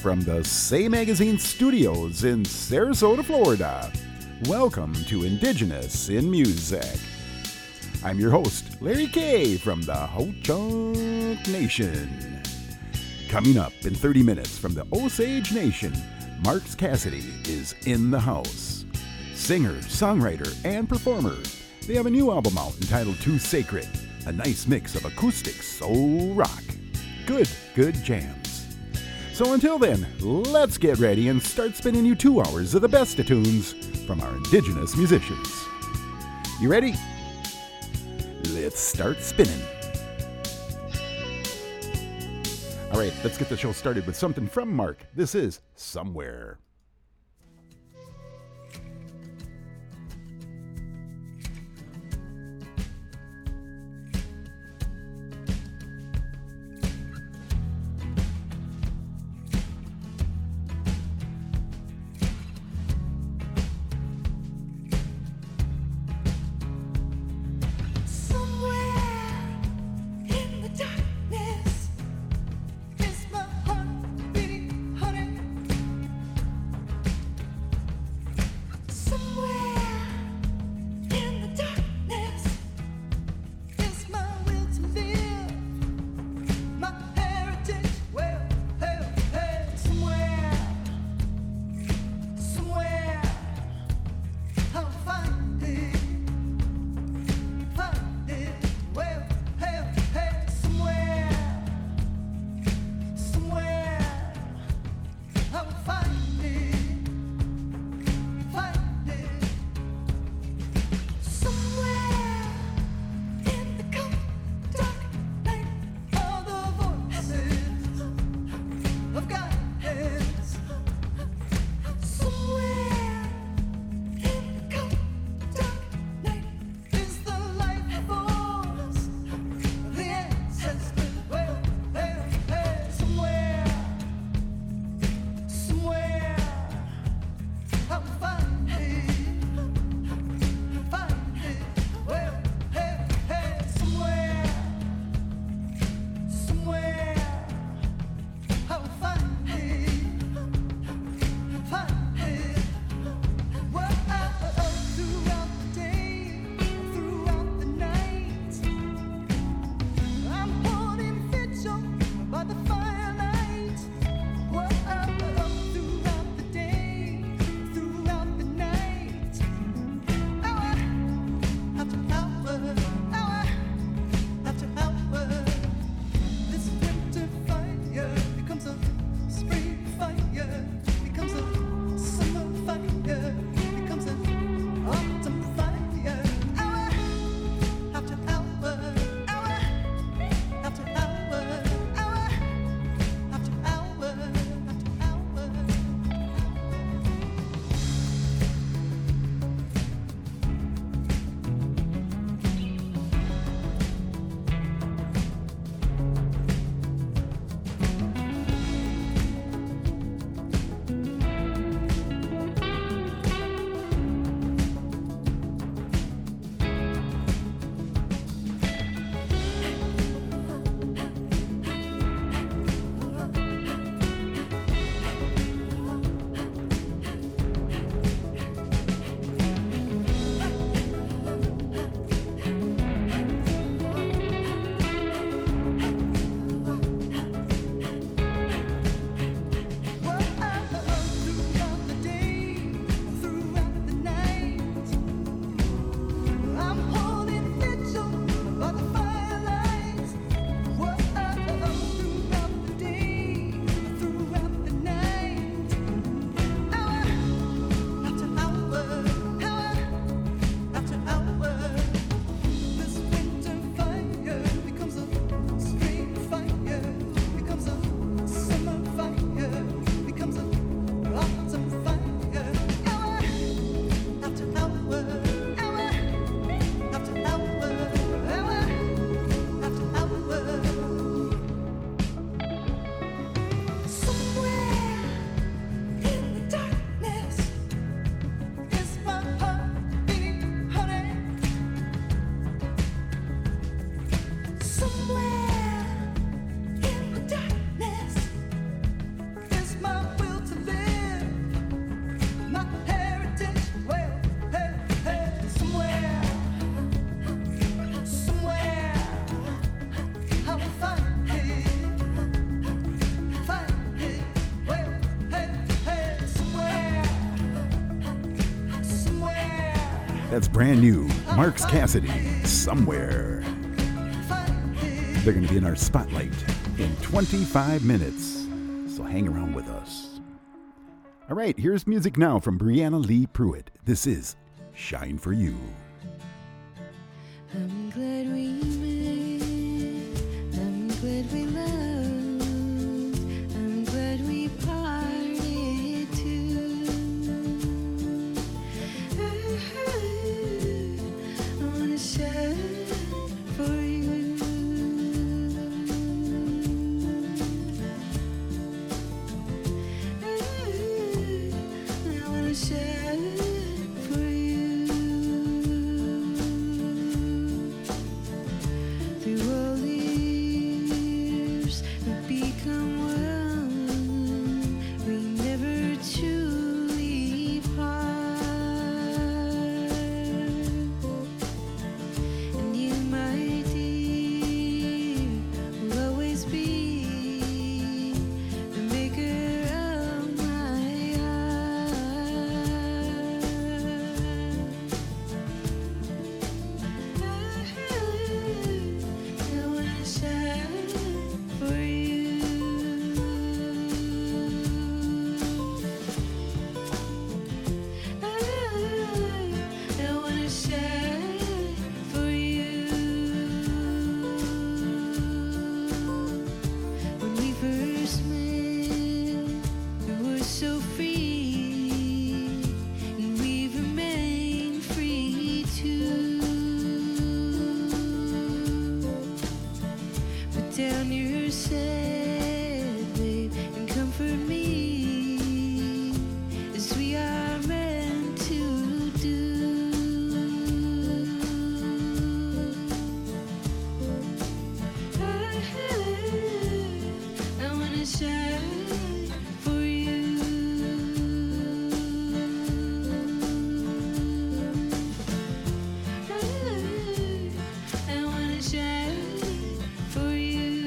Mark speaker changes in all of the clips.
Speaker 1: from the Say Magazine studios in Sarasota, Florida. Welcome to Indigenous in Music. I'm your host, Larry Kay from the Ho-Chunk Nation. Coming up in 30 minutes from the Osage Nation, Marks Cassidy is in the house. Singer, songwriter, and performer. They have a new album out entitled Too Sacred, a nice mix of acoustic soul rock. Good jams. So until then, let's get ready and start spinning you 2 hours of the best of tunes from our Indigenous musicians. You ready? Let's start spinning. All right, let's get the show started with something from Mark. This is Somewhere. That's brand new. Marks Cassidy, Somewhere. They're going to be in our spotlight in 25 minutes, so hang around with us. All right, here's music now from Brianna Lee Pruitt. This is Shine For You.
Speaker 2: I'm glad we met, I'm glad we loved, I'm glad we parted too. I wanna shine for you. I wanna shine for you. Through all the years we've become one, we never truly part. And you, my dear, will always be the maker of my heart. I wanna shine for you. I wanna shine for you. When we first met, we were so free, and we've remained free too. Put down your sad, babe, and comfort me, as we are meant to do. I wanna shine for you. I wanna shine for you.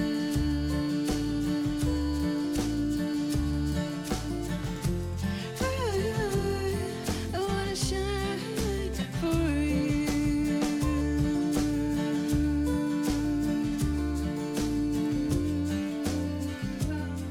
Speaker 2: I wanna shine for you.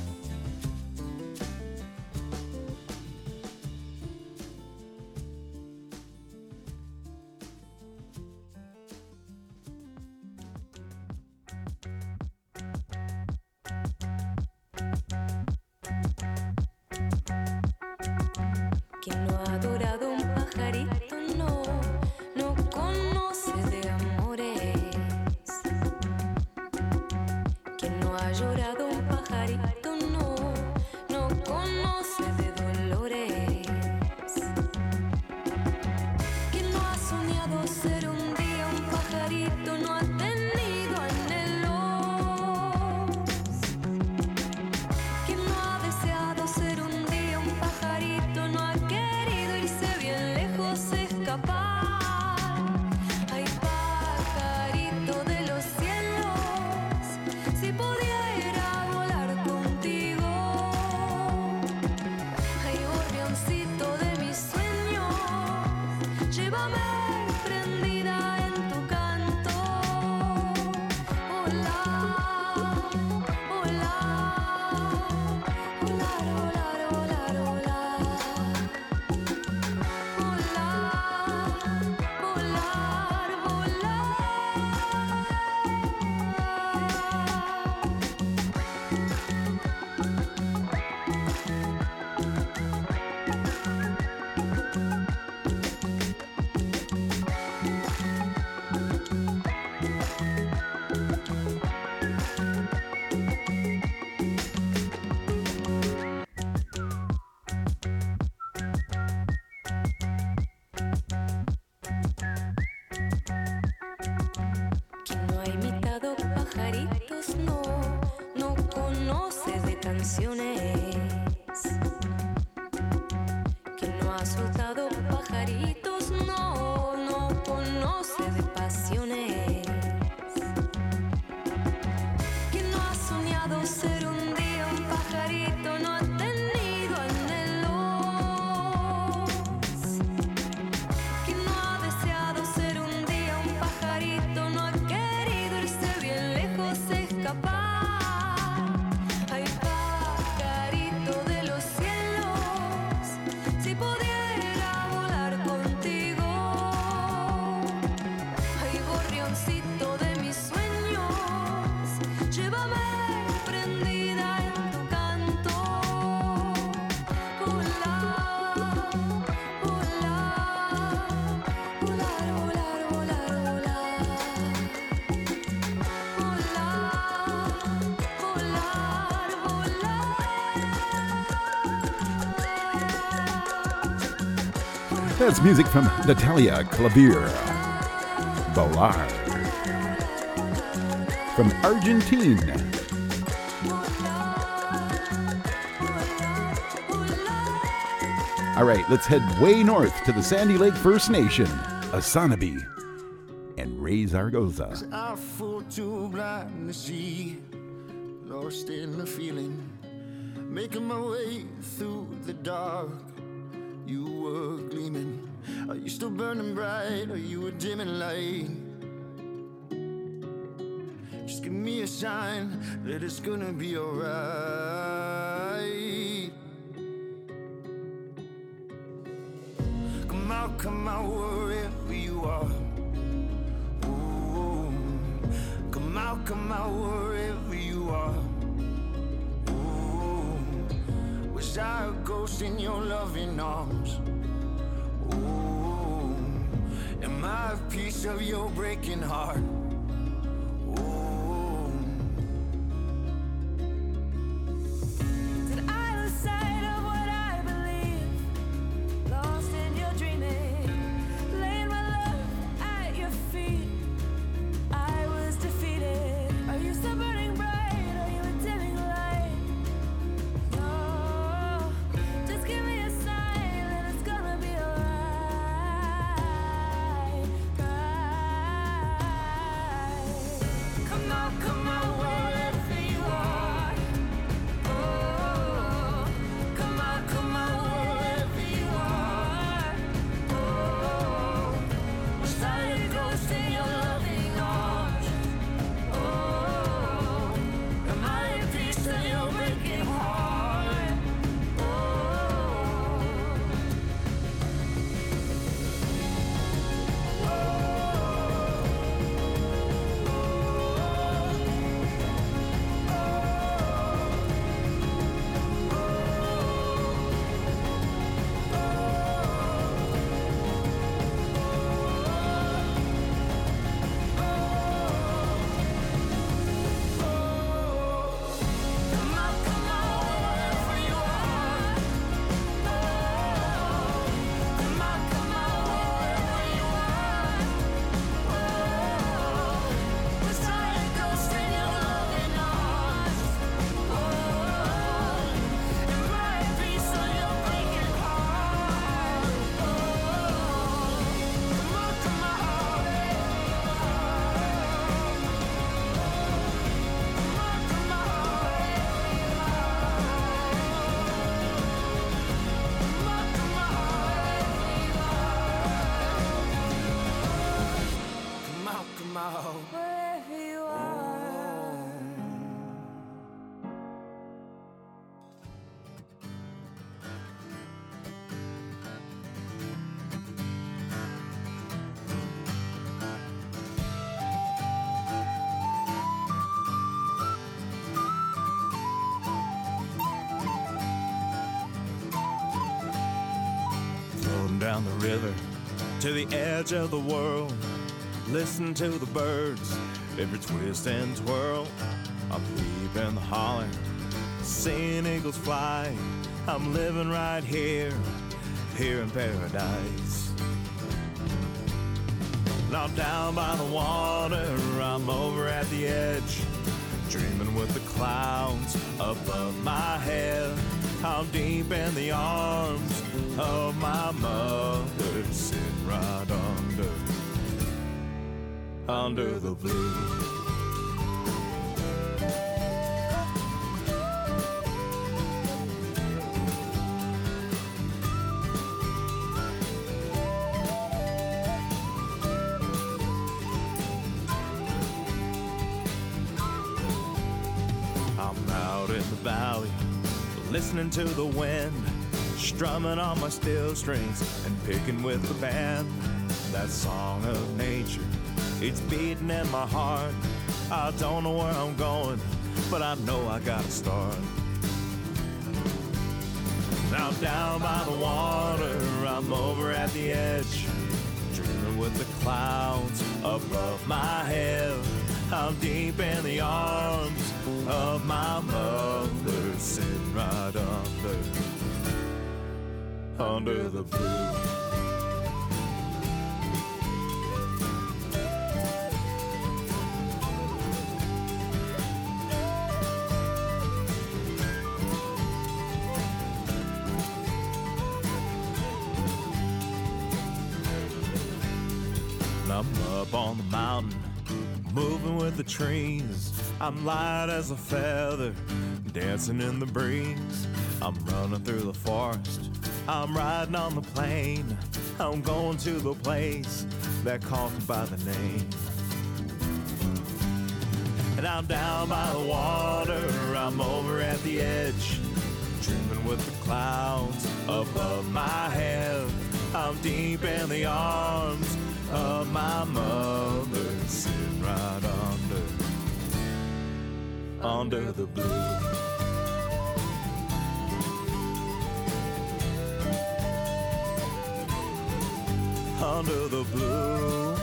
Speaker 3: Quien no ha adorado un pajarito no conoce de amores. Quien no ha llorado un pajarito no conoce de dolores. Quien no ha soñado ser un día un pajarito no ha tenido anhelos. Quien no ha deseado ser un día un pajarito no ha querido irse bien lejos, escapar. Ay, pajarito de los cielos, si pudiera volar contigo. Ay, gorrioncito de mis sueños, llévame prendida en tu canto. Volar, volar, volar, volar, volar, volar. Volar, volar, volar. Quien no ha imitado pajaritos no conoce de canciones. Quien no ha soltado pajaritos no conoce de pasiones. Quien no ha soñado ser un día un pajarito no ha tenido anhelos.
Speaker 1: That's music from Natalia Clavier. Volar. From Argentina. All right, let's head way north to the Sandy Lake First Nation, Asanabi, and Ray Zaragoza.
Speaker 4: I fall too blind to see, lost in the feeling, making my way through the dark. You were gleaming. Are you still burning bright? Are you a dimming light? Just give me a sign that it's gonna be alright. Come out wherever you are. Ooh. Come out wherever you are. Ooh. Was I a ghost in your loving arms? Ooh. Am I a piece of your breaking heart? Ooh.
Speaker 3: Did I lose sight of what I believe? Lost in your dreaming, laying my love at your feet. I was defeated. Are you still burning bright? Are you a dimming light? No, just give me a sign that it's gonna be alright. Come out wherever you are. Oh, come out wherever you are. Oh, was I a ghost in your loving arms? Oh, am I a piece of your breaking heart? Oh. Come out wherever you are. Come out wherever you are. Was I a ghost in your loving arms? Am I a piece of your breaking heart? Come out. Come out. Wherever you are.
Speaker 5: Floating down the river to the edge of the world. Listen to the birds, every twist and twirl. I'm deep in the holler, seeing eagles fly. I'm living right here, here in paradise. Now down by the water, I'm over at the edge, dreaming with the clouds above my head. I'm deep in the arms of my mother, sitting right under the blue. I'm out in the valley, listening to the wind, strumming on my steel strings and picking with the band. That song of nature, it's beating in my heart. I don't know where I'm going, but I know I gotta start. Now down by the water, I'm over at the edge, dreaming with the clouds above my head. I'm deep in the arms of my mother, sitting right under the blue. I'm up on the mountain, moving with the trees. I'm light as a feather, dancing in the breeze. I'm running through the forest, I'm riding on the plain. I'm going to the place that calls me by the name. And I'm down by the water, I'm over at the edge, dreaming with the clouds above my head. I'm deep in the arms of my mother, sitting right under the blue. Under the blue.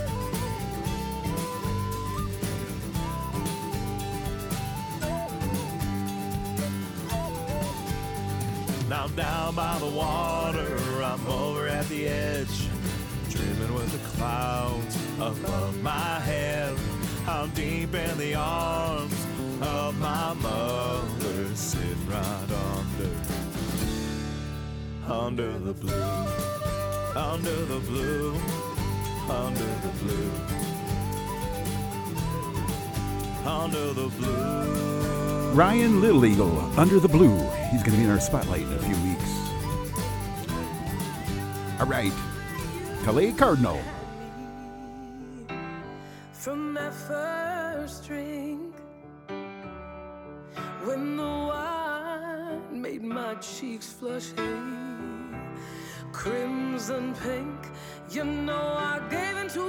Speaker 5: Now I'm down by the water, I'm over at the edge, dreaming with the clouds above my head. I'm deep in the arms of my mother, sitting right under the blue. Under the blue, under the blue, under the blue.
Speaker 1: Ryan Little Eagle, Under the Blue. He's going to be in our spotlight in a few weeks. All right, Calais Cardinal.
Speaker 6: From that first drink, when the wine made my cheeks flush crimson pink, you know I gave into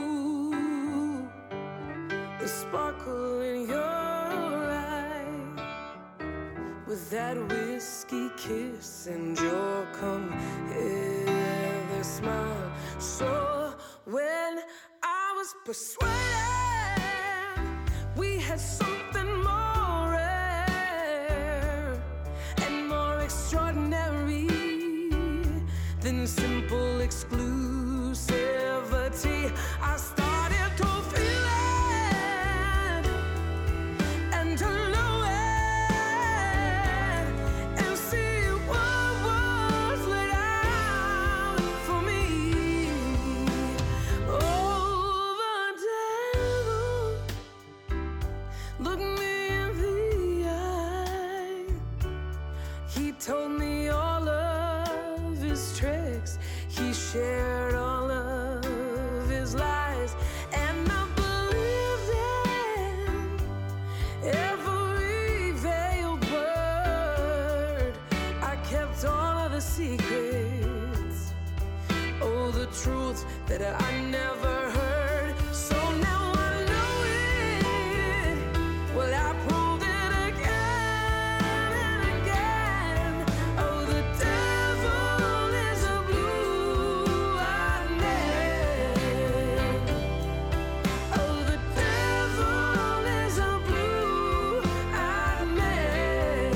Speaker 6: the sparkle in your eye, with that whiskey kiss and your come hither smile. So when I was persuaded we had something more rare and more extraordinary than simple exclusivity, I started to feel it and to know it and see what was laid out for me. Oh, the devil looked me in the eye. He told me all of his tricks, he shared all of his lies, and I believed in every veiled word. I kept all of the secrets, oh, the truth that I never heard. So now I know it. Well, I proved it again and again. Oh, the devil is a blue-eyed man. Oh, the devil is a blue-eyed man.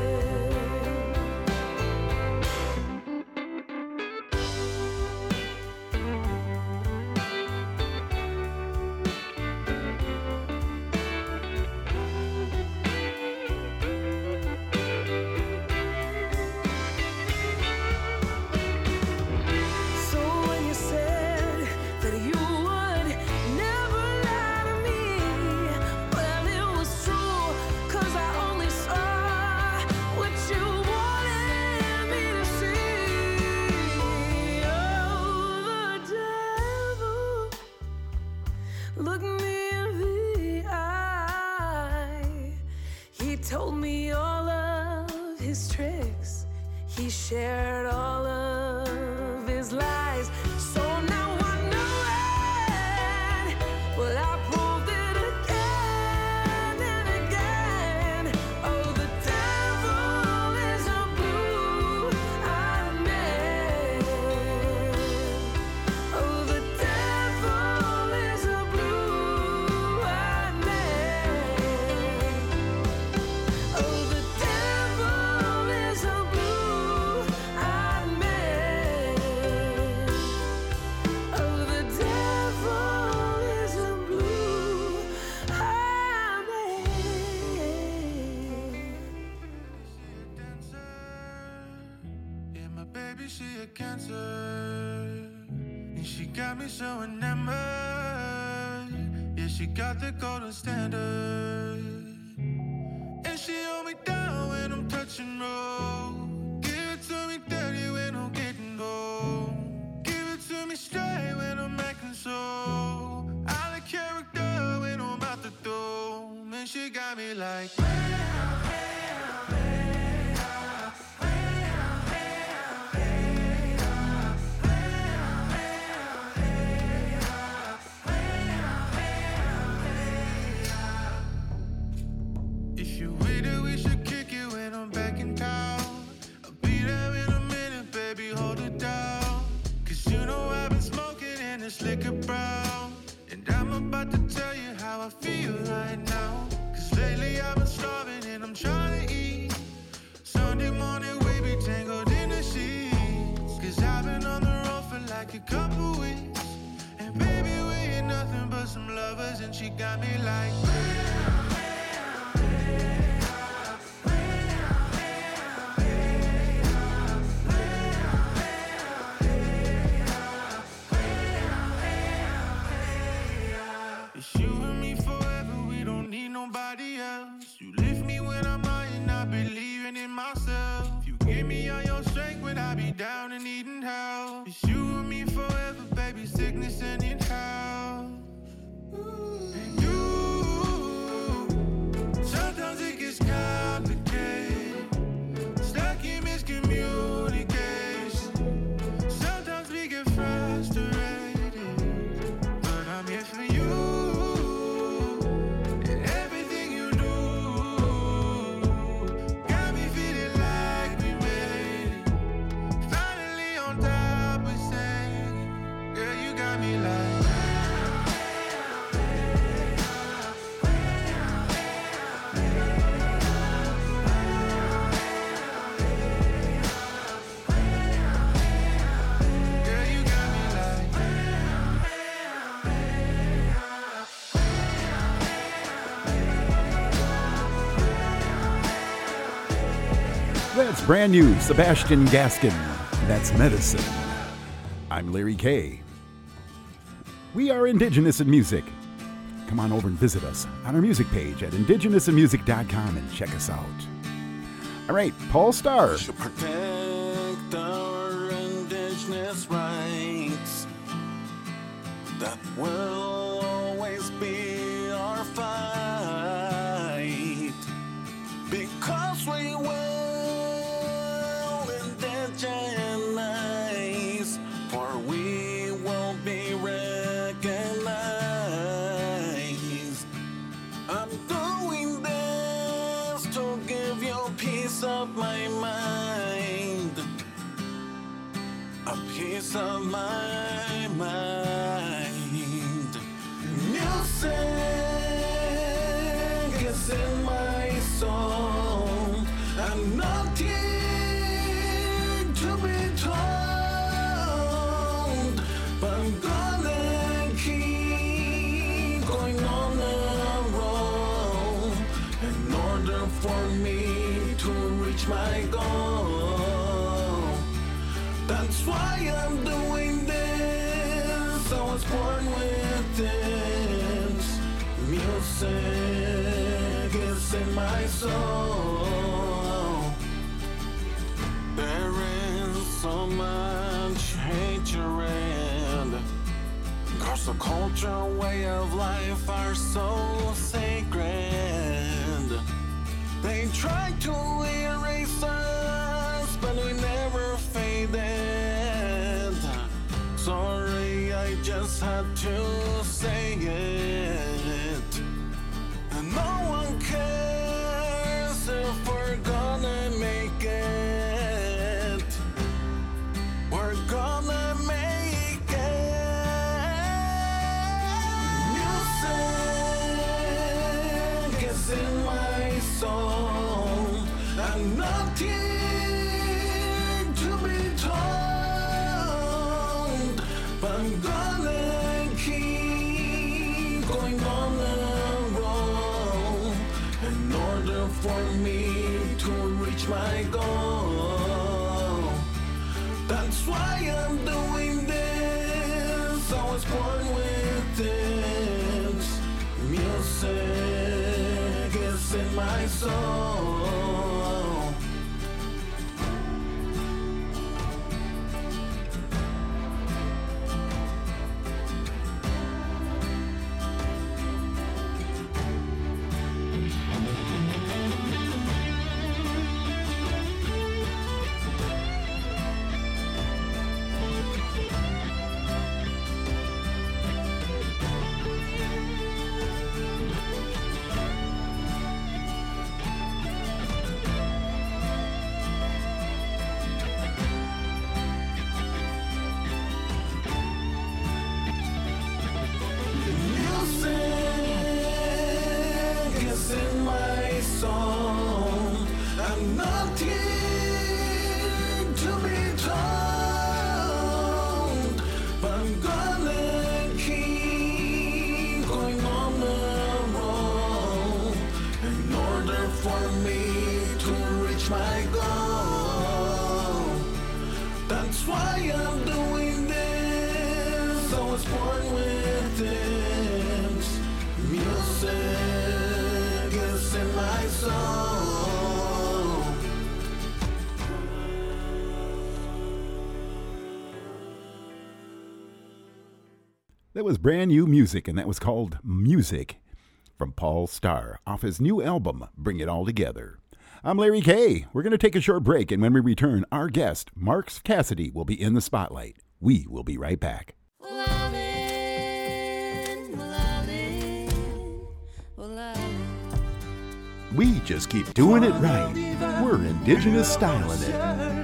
Speaker 6: So when you said that you would never lie to me, well, it was true, 'cause I only saw what you wanted me to see. Oh, the devil looked me in the eye. He told me all of his tricks, he shared all of his lies. So now I know it. Well, I proved it again and again. Oh, the devil is a blue-eyed man. Oh, the devil is a blue-eyed man. Oh, the devil is a blue-eyed man. Oh, the devil is a blue-eyed man.
Speaker 4: Yeah, my baby, she a cancer. And
Speaker 7: And she got me so enamored. Yeah, she got the golden standard. And she hold me down when I'm touching road. Give it to me dirty when I'm getting gold. Give it to me straight when I'm acting so out of character when I'm out the door. Man, she got me like if you with it, we should kick it when I'm back in town. I'll be there in a minute, baby, hold it down. Cause you know I've been smoking and it's liquor brown. And I'm about to tell you how I feel right now. Cause lately I've been starving and I'm trying to eat. Sunday morning we be tangled in the sheets. Cause I've been on the road for like a couple weeks. And baby, we ain't nothing but some lovers. And she got me like it's you and me forever, we don't need nobody else. You lift me when I'm high and I believing in myself. You give me all your strength when I be down and needing help. It's you and me forever, baby, sickness and in health. And you, sometimes it gets complicated, stuck in miscommunication. Sometimes we get frustrated, but I'm here for you. And everything you do got me feeling like we made it. Finally on top, we sang. Girl, you got me like girl, you got me like
Speaker 1: That's brand new, Sebastian Gaskin. That's Medicine. I'm Larry K. We are Indigenous in Music. Come on over and visit us on our music page at indigenousinmusic.com and check us out. All right, Paul Starr.
Speaker 8: Should protect our indigenous rights. That will always be our fight. Because we will indigenize, for we will be recognized. I'm doing this to give you peace of my mind. A piece of my mind. Music is in my soul. I'm not here to be told, but I'm gonna keep going on the road in order for me to reach my goal. That's why I'm doing this. I was born with this. Music is in my soul. There is so much hatred. Cause the culture, way of life are so sacred. They try to erase us, but we never faded. Sorry, I just had to say it. And no one cares if we're gonna make it. We're gonna make it. Music is in my soul. I'm not here to be told, but I'm gonna keep going on the road in order for me to reach my goal. That's why I'm doing this. was born with this. Music is in my soul.
Speaker 1: That was brand new music, and that was called Music from Paul Starr off his new album, Bring It All Together. I'm Larry Kay. We're going to take a short break, and when we return, our guest, Marks Cassidy, will be in the spotlight. We will be right back. We just keep doing it right. We're indigenous styling it.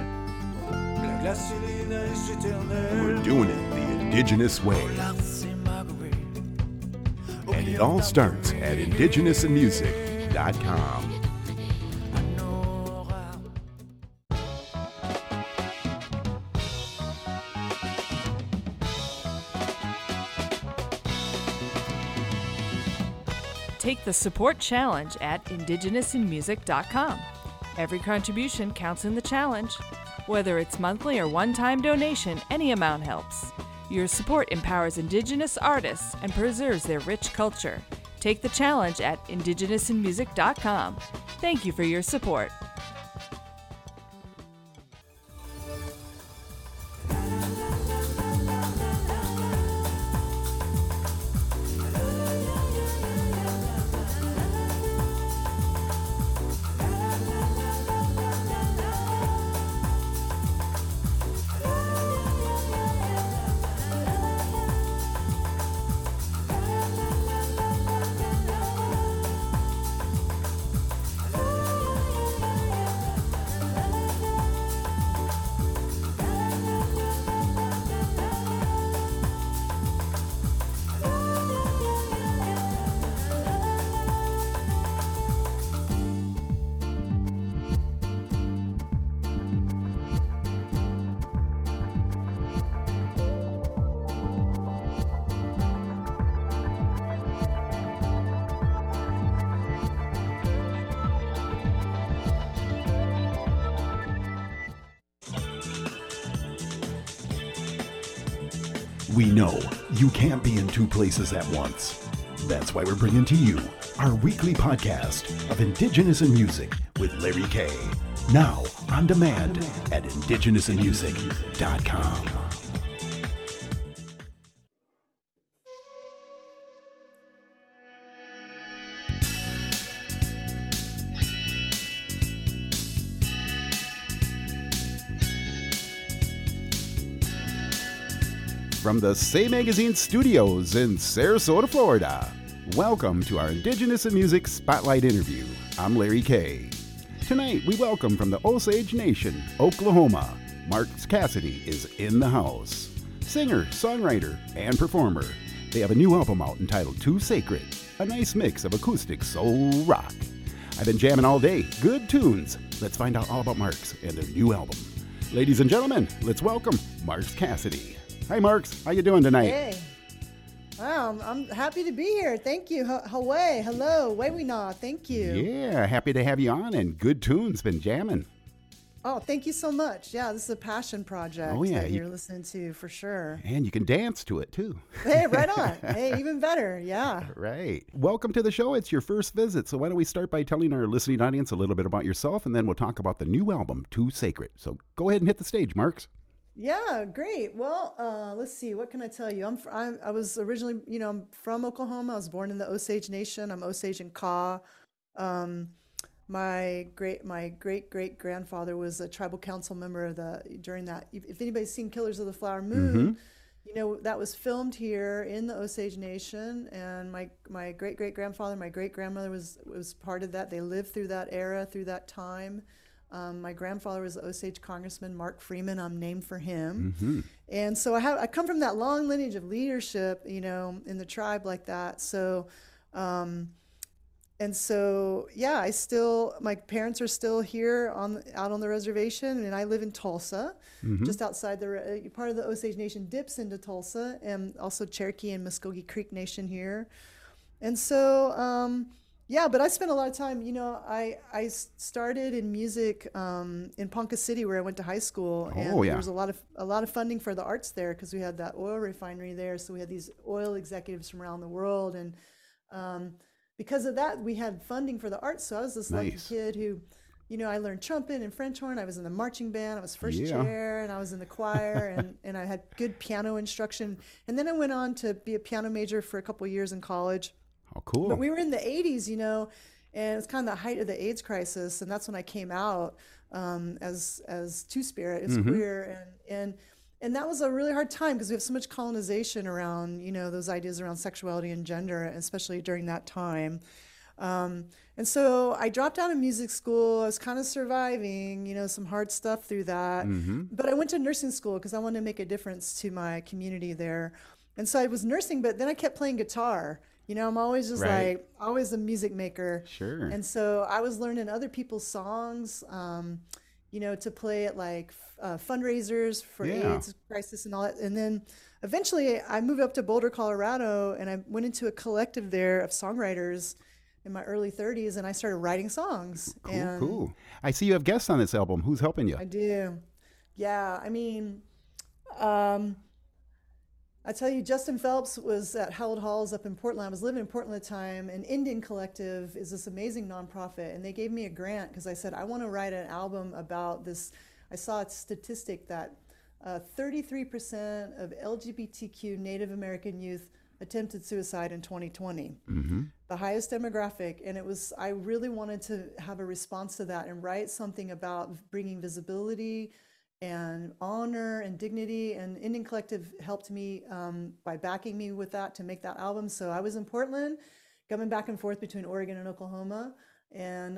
Speaker 1: We're doing it the indigenous way. And it all starts at indigenousinmusic.com.
Speaker 9: Take the support challenge at indigenousinmusic.com. Every contribution counts in the challenge. Whether it's monthly or one-time donation, any amount helps. Your support empowers Indigenous artists and preserves their rich culture. Take the challenge at indigenousinmusic.com. Thank you for your support.
Speaker 1: We know you can't be in two places at once. That's why we're bringing to you our weekly podcast of Indigenous in Music with Larry Kay. Now on demand at indigenousinmusic.com. From the Say Magazine studios in Sarasota, Florida, welcome to our Indigenous in Music Spotlight interview. I'm Larry Kay. Tonight, we welcome from the Osage Nation, Oklahoma, Marks Cassidy is in the house. Singer, songwriter, and performer. They have a new album out entitled Too Sacred, a nice mix of acoustic soul rock. I've been jamming all day, good tunes. Let's find out all about Marks and their new album. Ladies and gentlemen, let's welcome Marks Cassidy. Hi, Marks. How you doing tonight?
Speaker 10: Hey. Wow, I'm happy to be here. Thank you. Hawaii. Hello. Wewina. Thank you.
Speaker 1: Yeah, happy to have you on, and good tunes. Been jamming.
Speaker 10: Oh, thank you so much. Yeah, this is a passion project that you're listening to for sure.
Speaker 1: And you can dance to it too.
Speaker 10: Hey, right on. Hey, even better. Yeah.
Speaker 1: Right. Welcome to the show. It's your first visit. So why don't we start by telling our listening audience a little bit about yourself, and then we'll talk about the new album, Too Sacred. So go ahead and hit the stage, Marks.
Speaker 10: Yeah, great. Well, let's see. What can I tell you? I was originally, I'm from Oklahoma. I was born in the Osage Nation. I'm Osage and Kaw. My great great grandfather was a tribal council member during that. If anybody's seen Killers of the Flower Moon, that was filmed here in the Osage Nation. And my great great grandfather, my great grandmother was part of that. They lived through that era, through that time. My grandfather was the Osage Congressman Mark Freeman. I'm named for him. And so I come from that long lineage of leadership, in the tribe like that. So. And so, yeah, my parents are still here out on the reservation, and I live in Tulsa, just outside part of the Osage Nation dips into Tulsa, and also Cherokee and Muskogee Creek Nation here. And so, but I spent a lot of time, I started in music in Ponca City, where I went to high school, and there was a lot of funding for the arts there because we had that oil refinery there, so we had these oil executives from around the world, and because of that, we had funding for the arts. So I was this lucky kid who, I learned trumpet and French horn. I was in the marching band. I was first chair, and I was in the choir, and I had good piano instruction. And then I went on to be a piano major for a couple of years in college.
Speaker 1: Oh, cool.
Speaker 10: But we were in the 80s, and it's kind of the height of the AIDS crisis. And that's when I came out as Two-Spirit, as queer. And that was a really hard time because we have so much colonization around, those ideas around sexuality and gender, especially during that time. And so I dropped out of music school. I was kind of surviving, some hard stuff through that. But I went to nursing school because I wanted to make a difference to my community there. And so I was nursing, but then I kept playing guitar. I'm always just always a music maker.
Speaker 1: Sure.
Speaker 10: And so I was learning other people's songs, to play at fundraisers for AIDS crisis and all that. And then eventually I moved up to Boulder, Colorado, and I went into a collective there of songwriters in my early 30s, and I started writing songs.
Speaker 1: Cool. I see you have guests on this album. Who's helping you?
Speaker 10: I do. Yeah, I tell you, Justin Phelps was at Howard Halls up in Portland. I was living in Portland at the time, and Indian Collective is this amazing nonprofit, and they gave me a grant because I said, I want to write an album about this. I saw a statistic that 33% of LGBTQ Native American youth attempted suicide in 2020, the highest demographic. And I really wanted to have a response to that and write something about bringing visibility and honor and dignity, and Indian Collective helped me by backing me with that to make that album. So I was in Portland, coming back and forth between Oregon and Oklahoma, and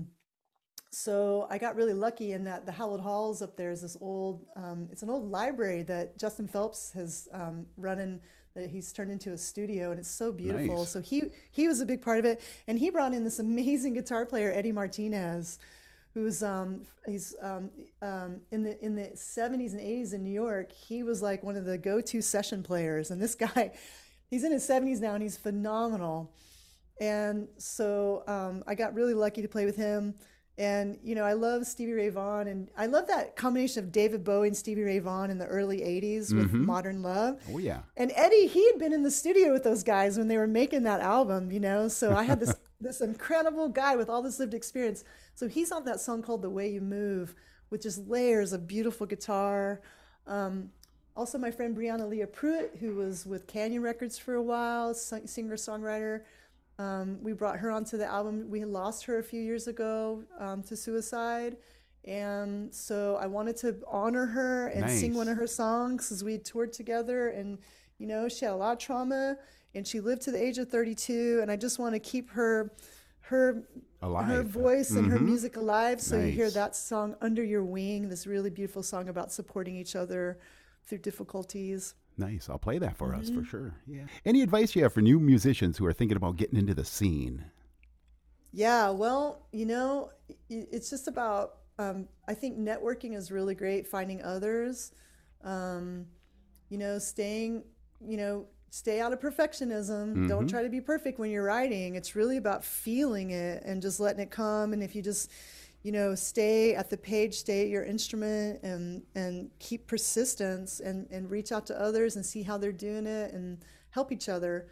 Speaker 10: so I got really lucky in that the Howard Halls up there is this old, it's an old library that Justin Phelps has running, that he's turned into a studio, and it's so beautiful.
Speaker 1: Nice.
Speaker 10: So he was a big part of it, and he brought in this amazing guitar player, Eddie Martinez, who's he's in the 70s and 80s in New York. He was like one of the go-to session players, and this guy, he's in his 70s now, and he's phenomenal. And so I got really lucky to play with him. And I love Stevie Ray Vaughan, and I love that combination of David Bowie and Stevie Ray Vaughan in the early 80s with Modern Love.
Speaker 1: Oh yeah.
Speaker 10: And Eddie, he had been in the studio with those guys when they were making that album, so I had this incredible guy with all this lived experience. So he's on that song called The Way You Move, with just layers of beautiful guitar. Also my friend Brianna Leah Pruitt, who was with Canyon Records for a while, singer-songwriter. We brought her onto the album. We had lost her a few years ago to suicide. And so I wanted to honor her and sing one of her songs as we had toured together. And, she had a lot of trauma, and she lived to the age of 32. And I just want to keep her
Speaker 1: alive,
Speaker 10: her voice and her music alive. So you hear that song, Under Your Wing, this really beautiful song about supporting each other through difficulties.
Speaker 1: Nice. I'll play that for us for sure. Yeah. Any advice you have for new musicians who are thinking about getting into the scene?
Speaker 10: Yeah, well, it's just about, I think networking is really great, finding others, stay out of perfectionism. Don't try to be perfect when you're writing. It's really about feeling it and just letting it come. And if you just, stay at the page, stay at your instrument, and keep persistence, and reach out to others and see how they're doing it and help each other.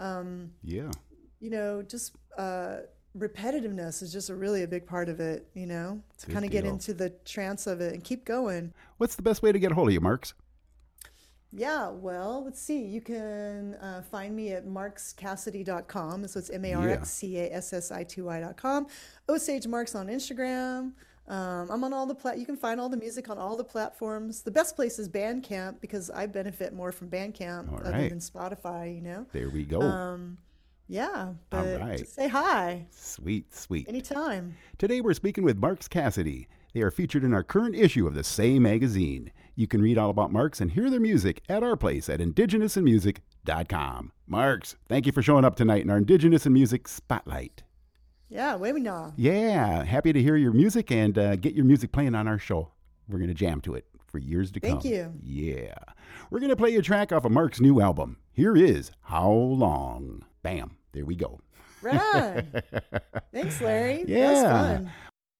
Speaker 10: Just repetitiveness is just really a big part of it, to kind of get into the trance of it and keep going.
Speaker 1: What's the best way to get a hold of you, Marks?
Speaker 10: Yeah, well, let's see. You can find me at markscassidy.com. So it's MarksCassity.com. Osage Marks on Instagram. I'm on all the you can find all the music on all the platforms. The best place is Bandcamp because I benefit more from Bandcamp other than Spotify,
Speaker 1: There we go.
Speaker 10: Yeah, but
Speaker 1: all right.
Speaker 10: Just say hi.
Speaker 1: Sweet.
Speaker 10: Anytime.
Speaker 1: Today we're speaking with Marks Cassidy. They are featured in our current issue of the Say magazine. You can read all about Marks and hear their music at our place at indigenousinmusic.com. Marks, thank you for showing up tonight in our Indigenous in Music Spotlight.
Speaker 10: Yeah, webinar.
Speaker 1: Yeah, happy to hear your music and get your music playing on our show. We're going to jam to it for years to come.
Speaker 10: Thank you.
Speaker 1: Yeah. We're going to play a track off of Mark's new album. Here is How Long. Bam. There we go.
Speaker 10: Right. Thanks, Larry.
Speaker 1: Yeah.
Speaker 10: That was fun.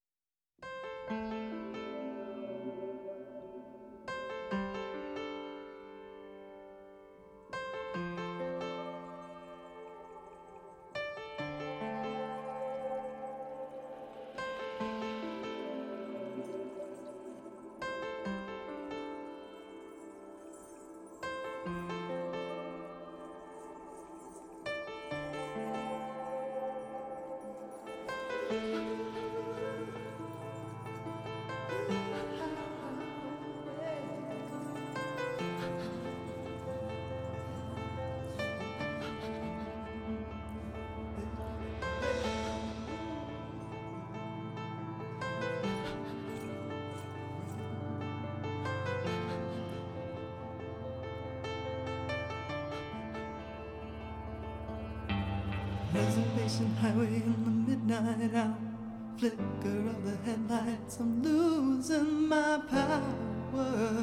Speaker 11: Reservation highway in the midnight hour, flicker of the headlights, I'm losing my power.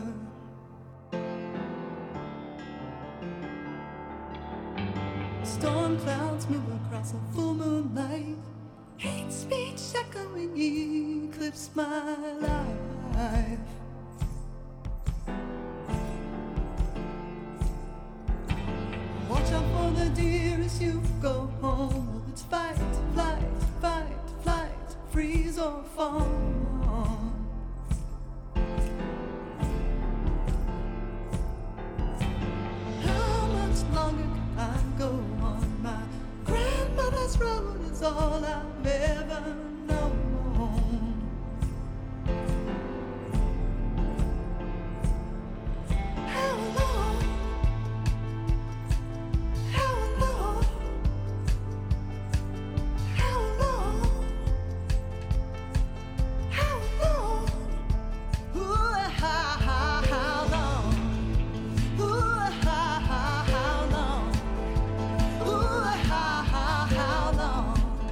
Speaker 11: Storm clouds move across a full moonlight, hate speech echoing eclipse my life. Watch out for the deer as you go home. It's fight, flight, fight, flight, freeze or fall. How much longer can I go on? My grandmother's road is all I've ever known. How long? How long? How long? How long? Ooh, how long? Ooh, how long? Ooh, how long?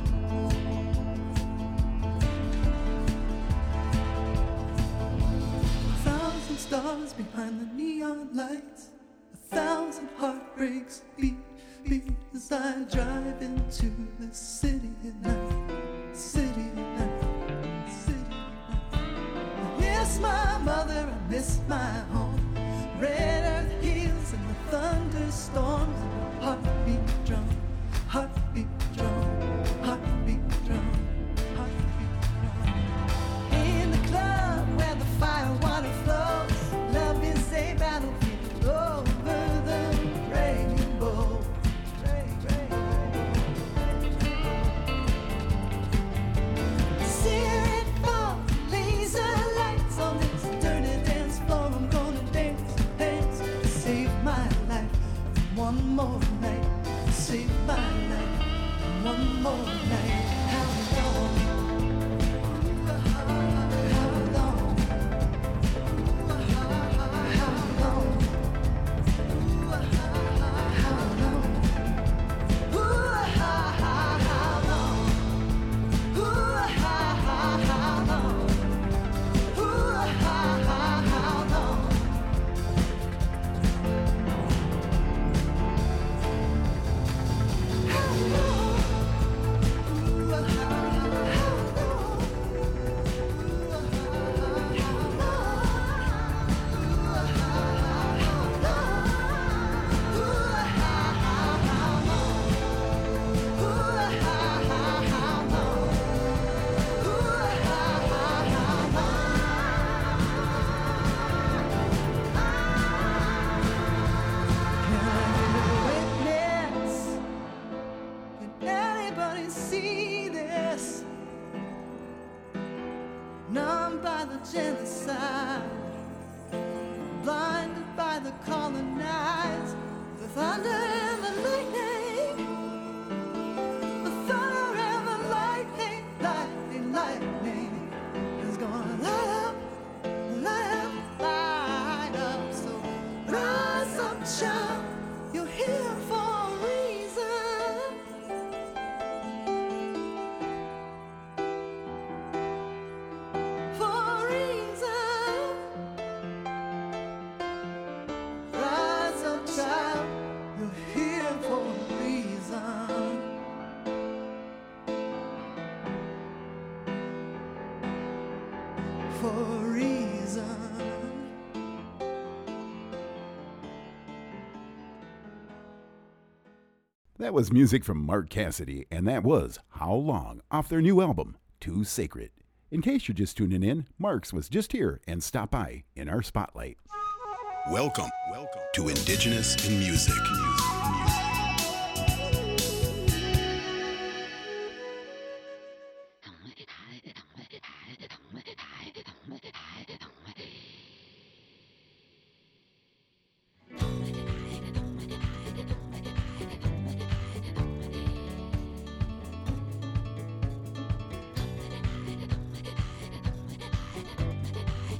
Speaker 11: Thousand stars behind the neon lights, 1,000 heartbreaks beat, beat as I drive into the city at night, city at night, city at night. I miss my mother, I miss my home. Red earth hills and the thunderstorms and the heartbeat drum, heartbeat drum, heartbeat drum, heartbeat drum. In the club where the fire water flows, love is a battlefield over the rainbow. Searing fall, laser lights on this dirty dance floor. I'm gonna dance, dance to save my life. One more night, save my life. One more night. How long? How long? How long? How long? Ooh, how long? Ooh, how long? Ooh, how long? genocide. Blinded by the colonized, the thunder and the lightning, the thunder and the lightning, lightning, lightning is gonna light up, light up, light up. So rise up, child, you're here for a reason. For a reason. Rise up, child, you're here for a reason. For a reason.
Speaker 1: That was music from Mark Cassidy, and that was How Long off their new album, Too Sacred. In case you're just tuning in, Marks was just here and stopped by in our spotlight.
Speaker 12: Welcome to Indigenous in Music.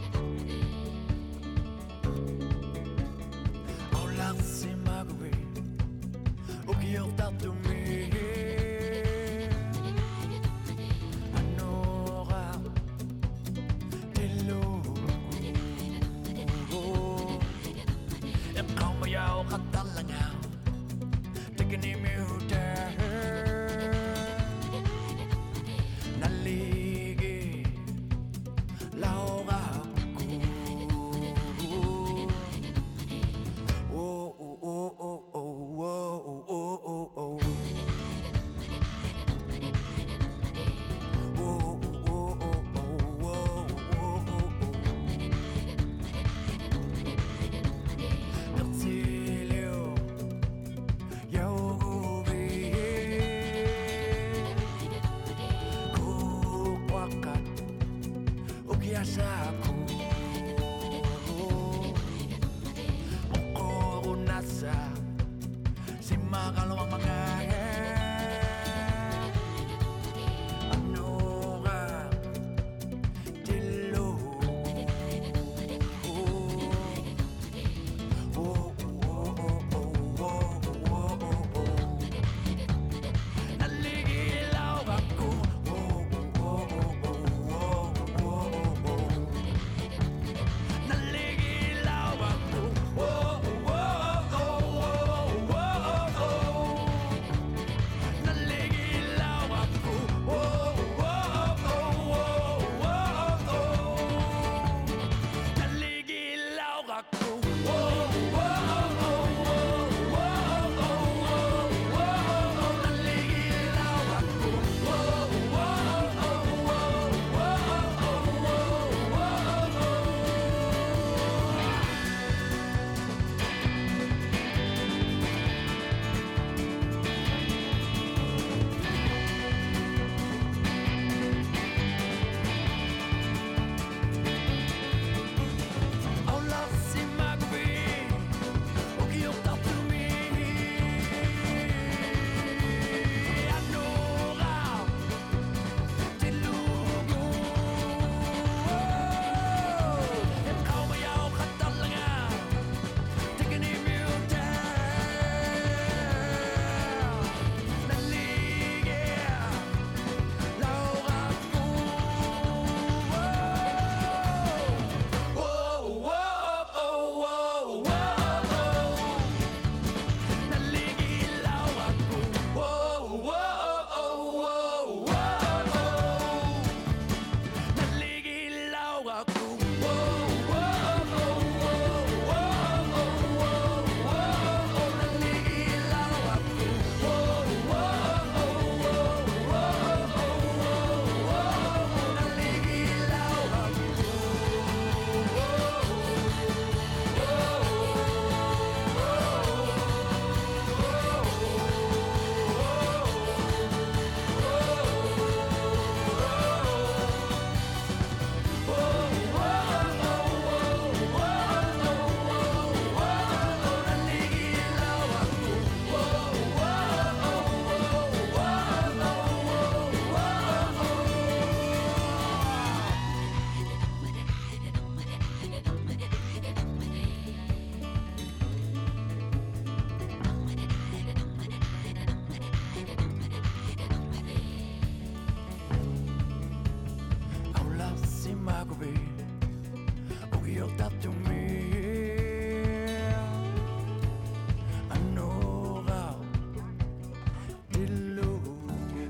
Speaker 8: Hola, c'est Marguerite.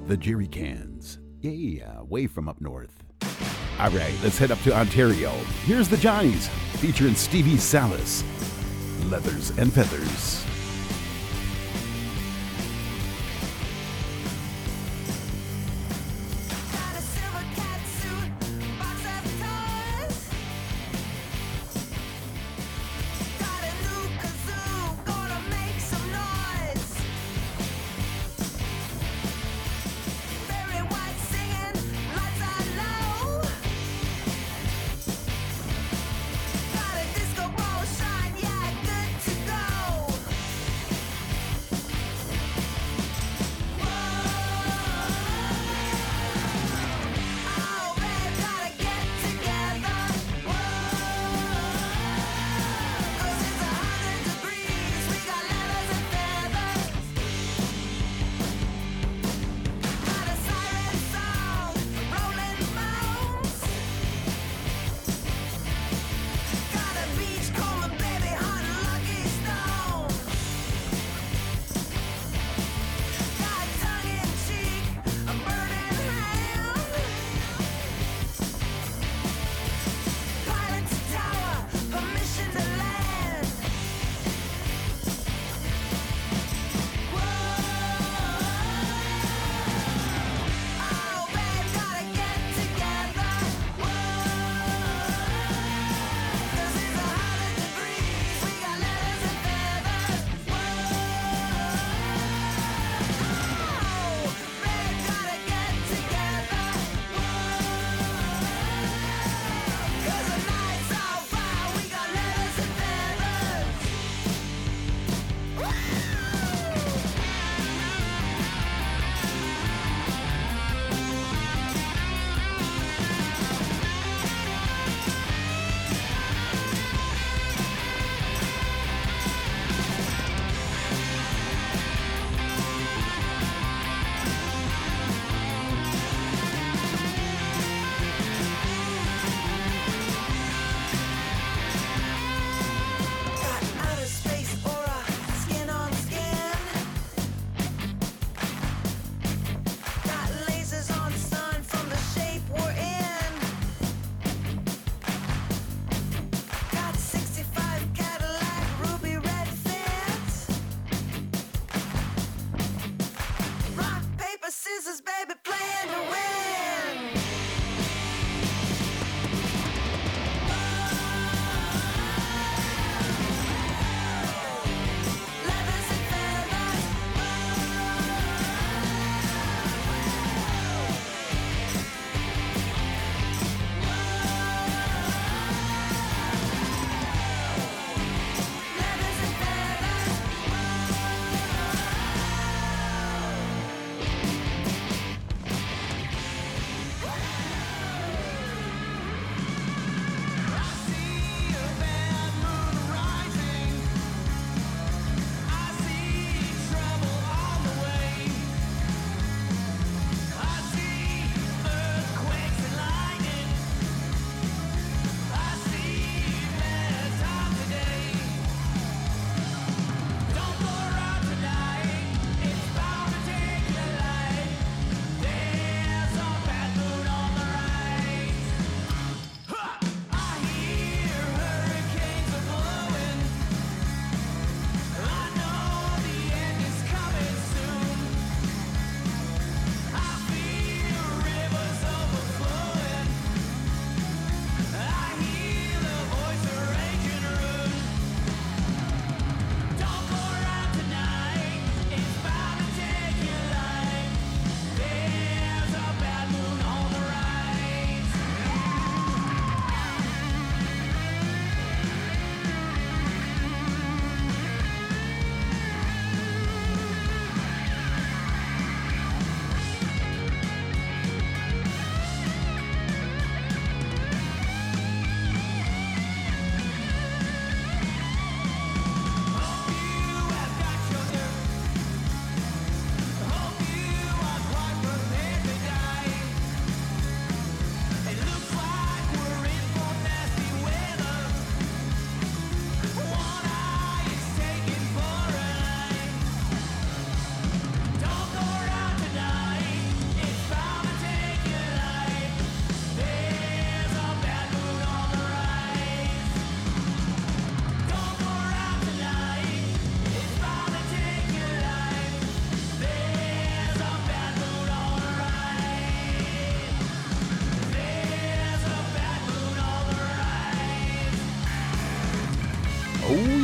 Speaker 1: the jerry cans. Yeah, way from up north. All right, let's head up to Ontario. Here's the Johnnies, featuring Stevie Salas, Leathers and Feathers.
Speaker 3: Got a silver cat suit, box of toys. Got a new kazoo, gonna make some noise. Very white singing, lights are low. Got a disco ball shine, yeah, good to go.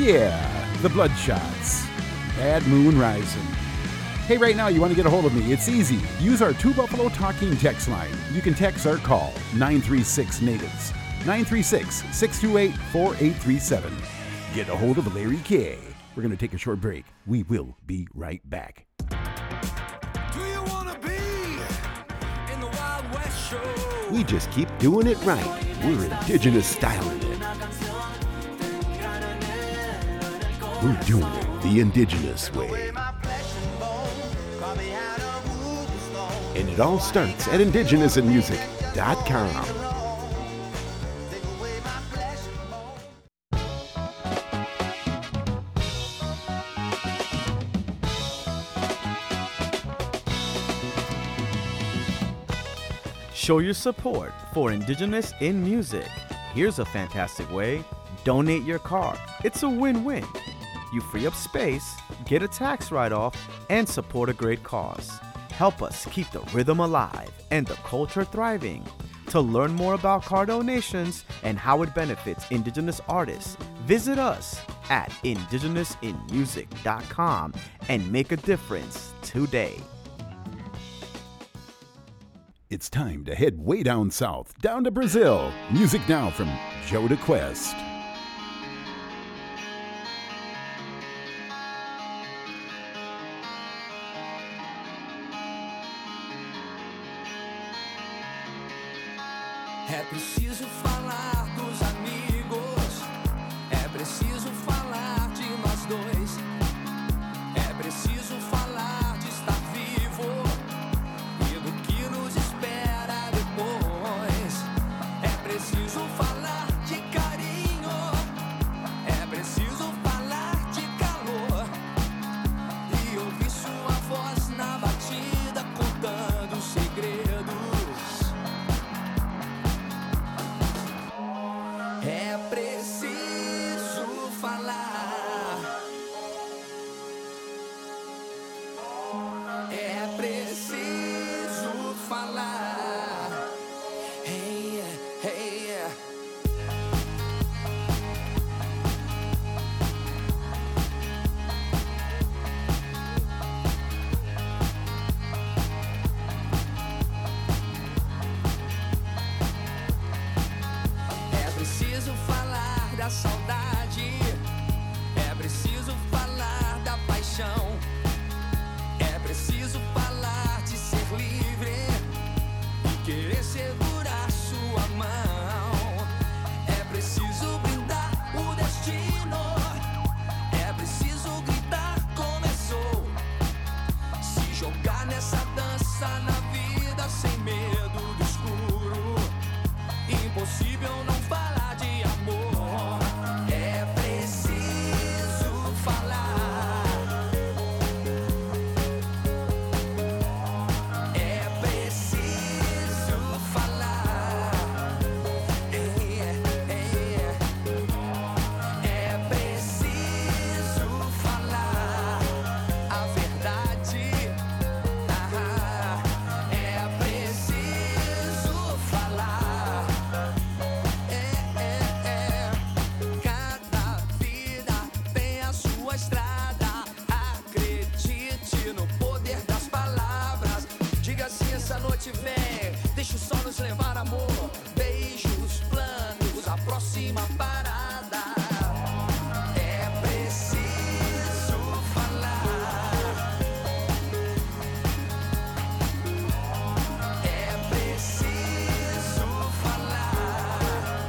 Speaker 1: yeah, the Bloodshots. Bad Moon Rising. Hey, right now, you want to get a hold of me? It's easy. Use our Two Buffalo Talking text line. You can text or call 936-NATIVES. 936-628-4837. Get a hold of Larry K. We're going to take a short break. We will be right back.
Speaker 8: Do you wanna be in the Wild West show?
Speaker 13: We just keep doing it right. We're indigenous styling it. We're doing it the indigenous way. And it all starts at indigenousinmusic.com.
Speaker 14: Show your support for Indigenous in Music. Here's a fantastic way. Donate your car. It's a win-win. You free up space, get a tax write-off, and support a great cause. Help us keep the rhythm alive and the culture thriving. To learn more about car donations and how it benefits Indigenous artists, visit us at indigenousinmusic.com and make a difference today.
Speaker 1: It's time to head way down south, down to Brazil. Music now from Jota Quest.
Speaker 8: É preciso falar dos amigos, é preciso falar de nós dois, é preciso falar de estar vivo e do que nos espera depois. É preciso falar de carinho, é preciso falar de calor e ouvir sua voz na batida contando segredos. É preciso falar. É preciso falar. Hey, hey. É preciso falar da saudade, é preciso falar da paixão, é preciso falar de ser livre e querer segurar sua mão. É preciso brindar o destino, é preciso gritar começou, se jogar nessa dança na vida sem medo do escuro. Impossível não falar de amor. É preciso falar. É preciso falar. É preciso falar a verdade. É preciso falar. Cada vida tem a sua estrada. Acredite no poder das palavras. Diga sim, essa noite vem. Deixa o sol nos levar, amor. Beijos, planos, a próxima parada. É preciso falar. É preciso falar.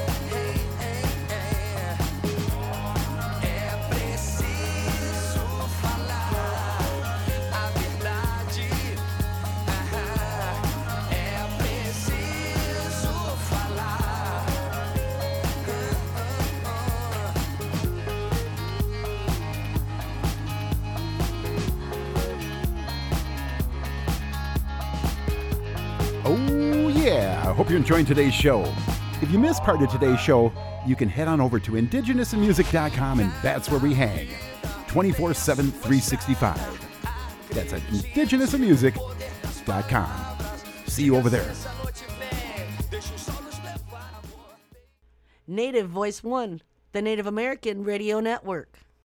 Speaker 8: É preciso falar a verdade. É preciso falar.
Speaker 1: Oh, yeah. I hope you're enjoying today's show. If you missed part of today's show, you can head on over to indigenousinmusic.com, and that's where we hang. 24/7, 365. That's at indigenousinmusic.com. See you over there.
Speaker 15: Native Voice 1. the Native American Radio Network.